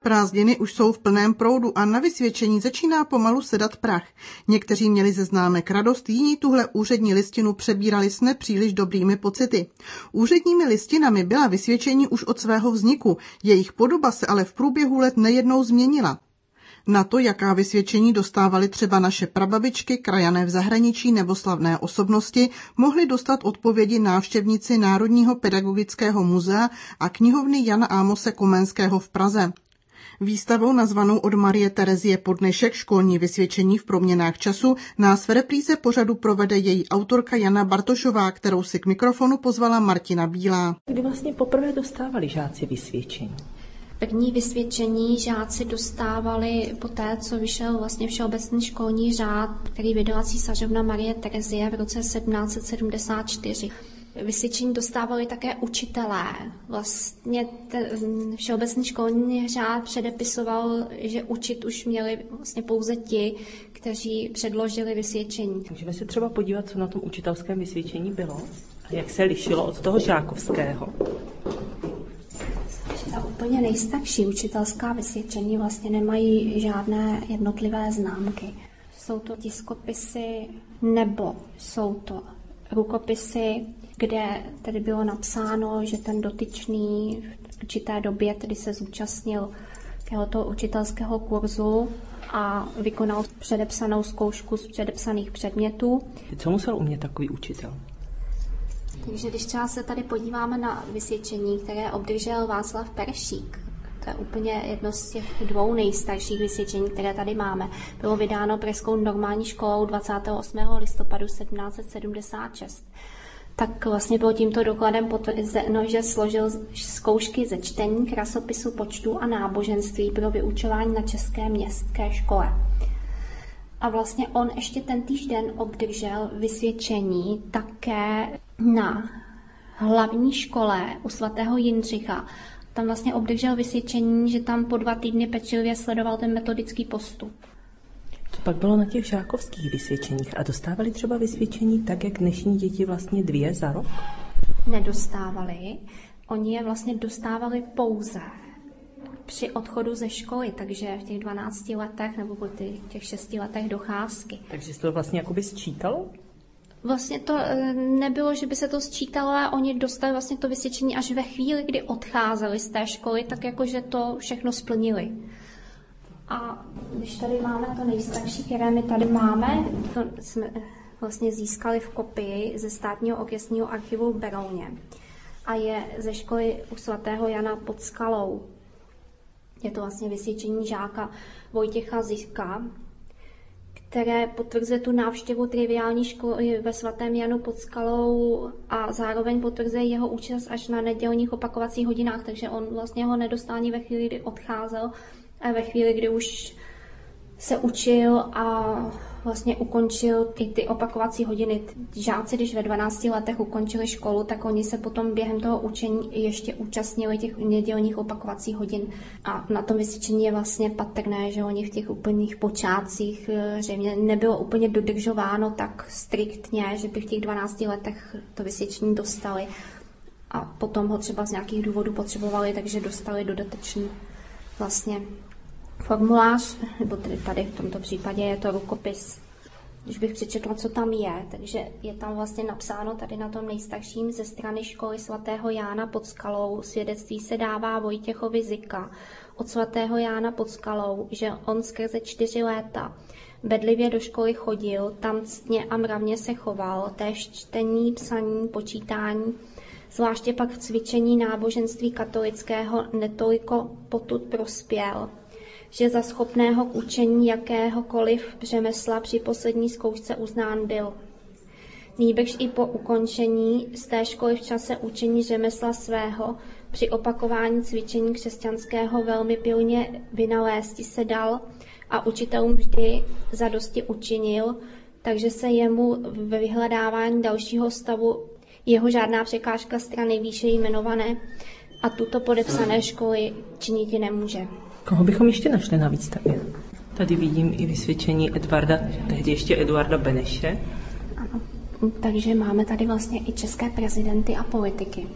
Prázdniny už jsou v plném proudu a na vysvědčení začíná pomalu sedat prach. Někteří měli ze známek radost, jiní tuhle úřední listinu přebírali s nepříliš dobrými pocity. Úředními listinami byla vysvědčení už od svého vzniku, jejich podoba se ale v průběhu let nejednou změnila. Na to, jaká vysvědčení dostávaly třeba naše prababičky, krajané v zahraničí nebo slavné osobnosti, mohli dostat odpovědi návštěvníci Národního pedagogického muzea a knihovny Jana Amose Komenského v Praze. Výstavou nazvanou od Marie Terezie Podnešek školní vysvědčení v proměnách času nás v repríze pořadu provede její autorka Jana Bartošová, kterou si k mikrofonu pozvala Martina Bílá. Kdy vlastně poprvé dostávali žáci vysvědčení? První vysvědčení žáci dostávali poté, co vyšel vlastně všeobecný školní řád, který vydala císařovna Marie Terezie v roce 1774. Vysvědčení dostávali také učitelé. Vlastně všeobecný školní řád předepisoval, že učit už měli vlastně pouze ti, kteří předložili vysvědčení. Můžeme se třeba podívat, co na tom učitelském vysvědčení bylo a jak se lišilo od toho žákovského. Ta úplně nejstarší učitelská vysvědčení vlastně nemají žádné jednotlivé známky. Jsou to tiskopisy nebo jsou to rukopisy, kde tedy bylo napsáno, že ten dotyčný v určité době tedy se zúčastnil tohoto učitelského kurzu a vykonal předepsanou zkoušku z předepsaných předmětů. Co musel umět takový učitel? Takže když třeba se tady podíváme na vysvědčení, které obdržel Václav Peršík, to je úplně jedno z těch dvou nejstarších vysvědčení, které tady máme. Bylo vydáno Pražskou normální školou 28. listopadu 1776. Tak vlastně bylo tímto dokladem potvrzeno, že složil zkoušky ze čtení, krasopisu, počtu a náboženství pro vyučování na České městské škole. A vlastně on ještě tentýž den obdržel vysvědčení také na hlavní škole u svatého Jindřicha. Tam vlastně obdržel vysvědčení, že tam po 2 týdny pečlivě sledoval ten metodický postup. Co pak bylo na těch žákovských vysvědčeních? A dostávali třeba vysvědčení tak, jak dnešní děti vlastně 2 za rok? Nedostávali. Oni je vlastně dostávali pouze při odchodu ze školy, takže v těch 12 letech nebo po těch 6 letech docházky. Takže se to vlastně jakoby sčítalo? Vlastně to nebylo, že by se to sčítalo, ale oni dostali vlastně to vysvědčení až ve chvíli, kdy odcházeli z té školy, tak jakože to všechno splnili. A když tady máme to nejstarší, které my tady máme, to jsme vlastně získali v kopii ze Státního okresního archivu v Berouně. A je ze školy u svatého Jana pod Skalou. Je to vlastně vysvědčení žáka Vojtěcha Zizka, které potvrzuje tu návštěvu triviální školy ve svatém Janu pod Skalou a zároveň potvrzuje jeho účast až na nedělních opakovacích hodinách, takže on vlastně ho nedostal ani ve chvíli, kdy odcházel, a ve chvíli, kdy už se učil a vlastně ukončil i ty opakovací hodiny. Žáci, když ve 12 letech ukončili školu, tak oni se potom během toho učení ještě účastnili těch nedělních opakovacích hodin. A na tom vysvědčení je vlastně patrné, že oni v těch úplných počátcích zřejmě nebylo úplně dodržováno tak striktně, že by v těch 12 letech to vysvědčení dostali. A potom ho třeba z nějakých důvodů potřebovali, takže dostali dodatečný vlastně formulář, nebo tady v tomto případě je to rukopis. Když bych přečetla, co tam je, takže je tam vlastně napsáno tady na tom nejstarším ze strany školy svatého Jána pod Skalou. Svědectví se dává Vojtěchovi Zika od svatého Jána pod Skalou, že on skrze 4 léta bedlivě do školy chodil, tam ctně a mravně se choval, též čtení, psaní, počítání, zvláště pak v cvičení náboženství katolického netoliko potud prospěl, že za schopného k učení jakéhokoliv řemesla při poslední zkoušce uznán byl. Nýbrž i po ukončení z té školy v čase učení řemesla svého při opakování cvičení křesťanského velmi pilně vynalézti se dal a učitelům vždy zadosti učinil, takže se jemu ve vyhledávání dalšího stavu jeho žádná překážka strany výše jmenované a tuto podepsané školy činiti nemůže. Koho bychom ještě našli na výstavě? Tady vidím i vysvědčení Edvarda, tehdy ještě Eduarda Beneše. Ano, takže máme tady vlastně i české prezidenty a politiky.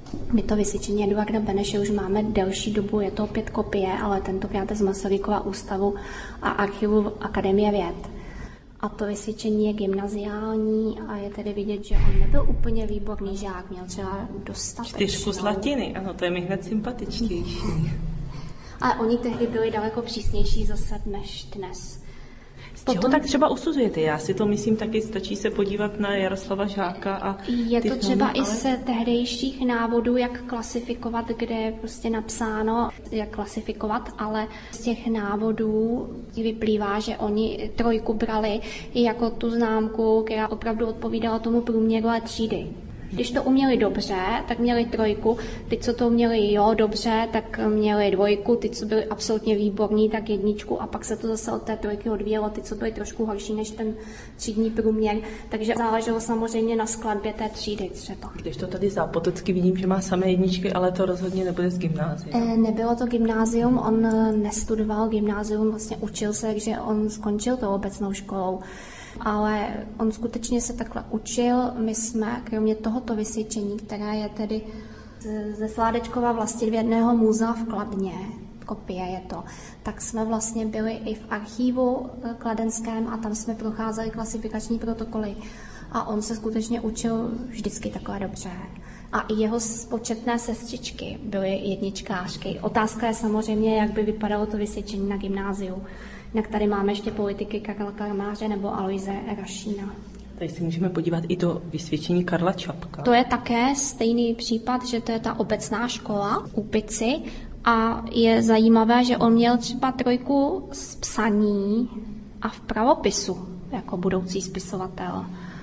My to vysvědčení Eduarda Beneše už máme delší dobu, je to opět kopie, ale tentokrát z Masarykova ústavu a archivu Akademie věd. A to vysvědčení je gymnaziální a je tedy vidět, že on nebyl úplně výborný žák, měl třeba dostatečnou. 4 z latiny, ano, to je mi hned sympatičtější. Ale oni tehdy byli daleko přísnější zase než dnes. Čeho tak třeba usuzujete? Já si to myslím taky, stačí se podívat na Jaroslava Žáka a je to třeba i z tehdejších návodů, jak klasifikovat, kde je prostě napsáno, jak klasifikovat, ale z těch návodů vyplývá, že oni 3 brali i jako tu známku, která opravdu odpovídala tomu průměru třídy. Když to uměli dobře, tak měli 3, ty, co to uměli dobře, tak měli 2, ty, co byli absolutně výborní, tak 1 a pak se to zase od té 3 odvíjelo, ty, co byly trošku horší než ten třídní průměr, takže záleželo samozřejmě na skladbě té třídy třeba. Když to tady zápotecky vidím, že má samé 1, ale to rozhodně nebude z gymnázia. Nebylo to gymnázium, on nestudoval gymnázium, vlastně učil se, takže on skončil tou obecnou školou. Ale on skutečně se takhle učil. My jsme, kromě tohoto vysvědčení, které je tedy ze Sládečkova Vlastivědného muzea v Kladně, kopie je to, tak jsme vlastně byli i v archívu kladenském a tam jsme procházeli klasifikační protokoly. A on se skutečně učil vždycky takhle dobře. A i jeho početné sestřičky byly 1čkářky. Otázka je samozřejmě, jak by vypadalo to vysvědčení na gymnáziu. Jinak tady máme ještě politiky Karla Karmáře nebo Aloise Rašína. Tady si můžeme podívat i do vysvědčení Karla Čapka. To je také stejný případ, že to je ta obecná škola u Pici a je zajímavé, že on měl třeba 3 z psaní a v pravopisu jako budoucí spisovatel.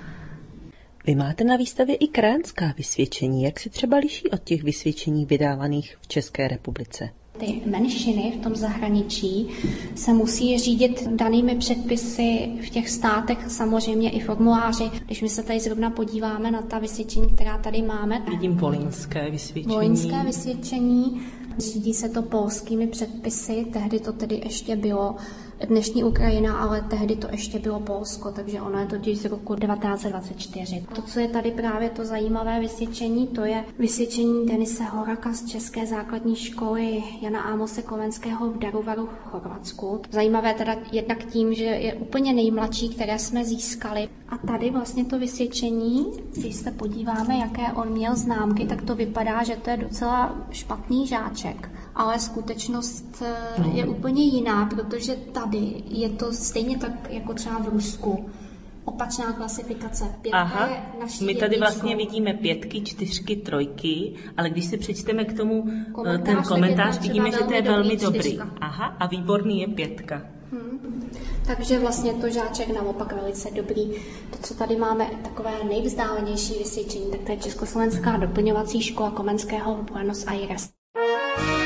Vy máte na výstavě i krajanská vysvědčení. Jak se třeba liší od těch vysvědčení vydávaných v České republice? Ty menšiny v tom zahraničí se musí řídit danými předpisy v těch státech, samozřejmě i formuláři. Když my se tady zrovna podíváme na ta vysvědčení, která tady máme. Vidím volyňské vysvědčení. Volyňské vysvědčení. Řídí se to polskými předpisy, tehdy to tedy ještě bylo dnešní Ukrajina, ale tehdy to ještě bylo Polsko, takže ono je totiž z roku 1924. To, co je tady právě to zajímavé vysvědčení, to je vysvědčení Denise Horaka z České základní školy Jana Amose Komenského v Daruvaru v Chorvatsku. Zajímavé teda jednak tím, že je úplně nejmladší, které jsme získali. A tady vlastně to vysvědčení, když se podíváme, jaké on měl známky, tak to vypadá, že to je docela špatný žáček. Ale skutečnost je úplně jiná, protože tady je to stejně tak jako třeba v Rusku. Opačná klasifikace. 5 je naší my tady 1. vlastně vidíme 5, 4, 3, ale když si přečteme k tomu ten komentář, vidíme, že to je velmi dobrý. Aha, a výborný je 5. Takže vlastně to žáček naopak velice dobrý. To, co tady máme, takové nejvzdálenější vysvědčení, tak to je Československá doplňovací škola Komenského v Buenos Aires.